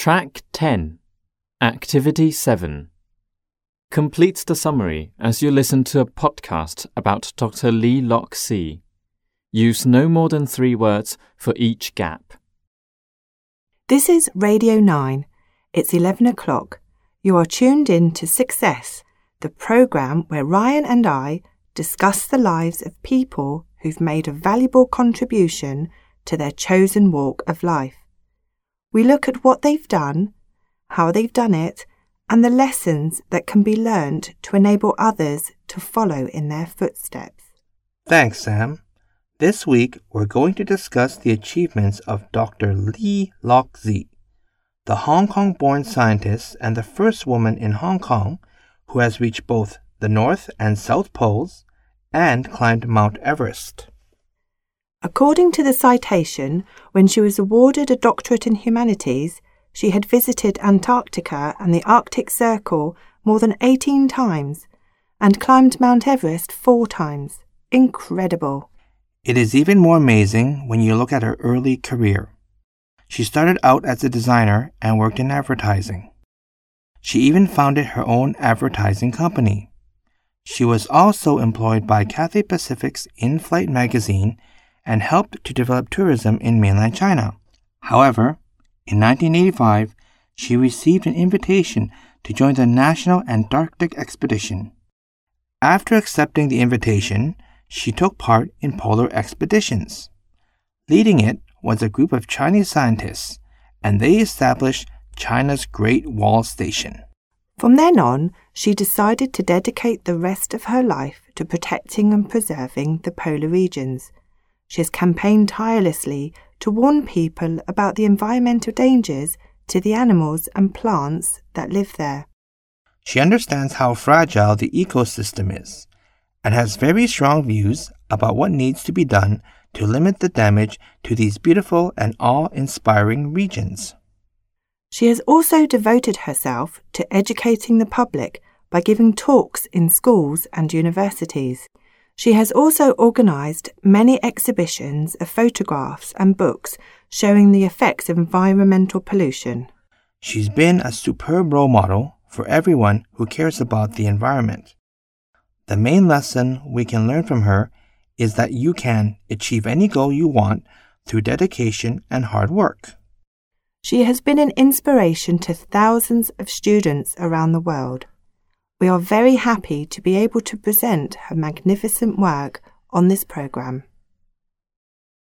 Track 10, Activity 7. Complete the summary as you listen to a podcast about Dr. Lee Lock See. Use no more than 3 words for each gap. This is Radio 9. It's 11 o'clock. You are tuned in to Success, the programme where Ryan and I discuss the lives of people who've made a valuable contribution to their chosen walk of life. We look at what they've done, how they've done it, and the lessons that can be learned to enable others to follow in their footsteps. Thanks, Sam. This week, we're going to discuss the achievements of Dr. Lee Lock See, the Hong Kong-born scientist and the first woman in Hong Kong who has reached both the North and South Poles and climbed Mount Everest. According to the citation, when she was awarded a doctorate in humanities, she had visited Antarctica and the Arctic Circle more than 18 times and climbed Mount Everest 4 times. Incredible. It is even more amazing when you look at her early career. She started out as a designer and worked in advertising. She even founded her own advertising company. She was also employed by Cathay Pacific's In-Flight magazine and helped to develop tourism in mainland China. However, in 1985, she received an invitation to join the National Antarctic Expedition. After accepting the invitation, she took part in polar expeditions. Leading it was a group of Chinese scientists, and they established China's Great Wall Station. From then on, she decided to dedicate the rest of her life to protecting and preserving the polar regions. She has campaigned tirelessly to warn people about the environmental dangers to the animals and plants that live there. She understands how fragile the ecosystem is and has very strong views about what needs to be done to limit the damage to these beautiful and awe-inspiring regions. She has also devoted herself to educating the public by giving talks in schools and universities. She has also organised many exhibitions of photographs and books showing the effects of environmental pollution. She's been a superb role model for everyone who cares about the environment. The main lesson we can learn from her is that you can achieve any goal you want through dedication and hard work. She has been an inspiration to thousands of students around the world. We are very happy to be able to present her magnificent work on this programme.